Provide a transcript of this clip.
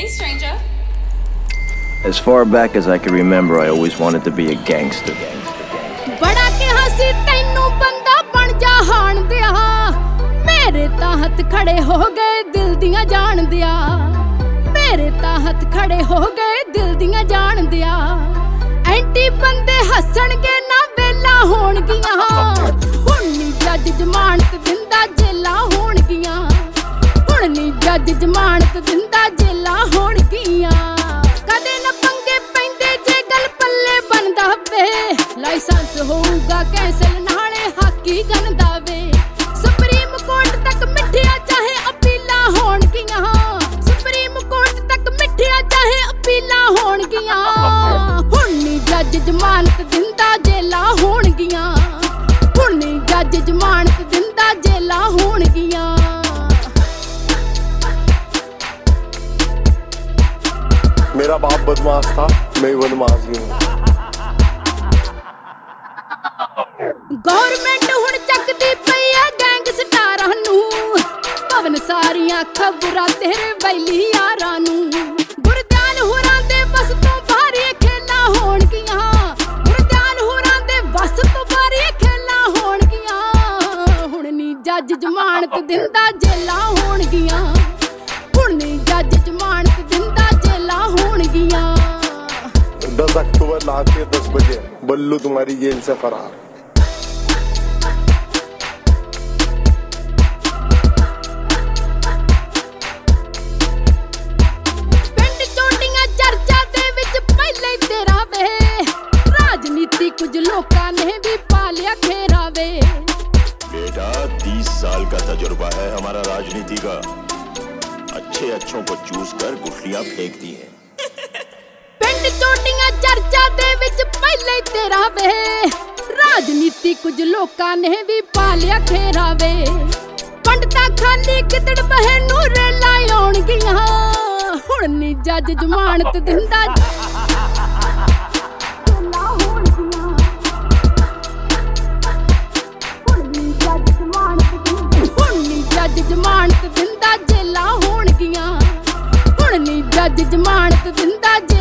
Hey, stranger. As far back as I can remember, I always wanted to be a gangster. बड़ा के हंसी तैनू बंदा बन जा हाण दिया मेरे तां हथ खड़े हो गए दिल दियां जान दिया मेरे तां हथ खड़े हो गए दिल दियां जान दिया एंटी बंदे हसणगे ना वेला होणगियां हुण नी जज जमानत दिंदा जेला होणगियां हुण नी जज जमानत दिंदा जेला होणगियां कदे ना पंगे पैंदे जे गल पल्ले बनदा वे लाइसेंस होऊगा कैंसल नाले हाकी गनदा वे सुप्रीम कोर्ट तक मिठिया चाहे अपीला होणगियां सुप्रीम कोर्ट तक मिठिया चाहे अपीला होणगियां हुण नी जज जमानत दिंदा जेला होणगियां हुण नी जज जमानत दिंदा जेला होणगियां मेरा बाप बदमाश था मैं बदमाश ही हूँ गवर्नमेंट हुण चकदी पई आ गैंगस्टारां नू पवन सारियां खबरां तेरे वैली यारां नू गुरजान होरां दे बस तो भारी खेला होणगियां गुरजान होरां दे बस तो भारी खेला होणगियां हुण नी जज जमानत दिंदा जेला होणगियां हुण नी जज जमानत दिंदा जेला होणगियां 10 अक्टूबर रात के 10 बजे बल्लू तुम्हारी जेल से फरार कुछ लोकां ने भी पालिया खेरा वे बेटा 30 साल का तजुर्बा है हमारा राजनीति का अच्छे अच्छों को चूस कर गुठलियां फेंक दी है पिंड चोटियां चर्चा दे विच पहले तेरा वे राजनीति कुछ लोकां ने भी पालिया खेरा वे पंडता खाली कितड़ बहे नूरे लाई आउणगियां हुण नी जज जमानत दिंदा जज जमानत दिंदा जेला होणगियां हुण नी जज जमानत दिंदा